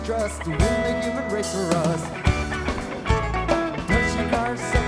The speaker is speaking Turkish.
Trust to win the human race for us. Touching ourselves.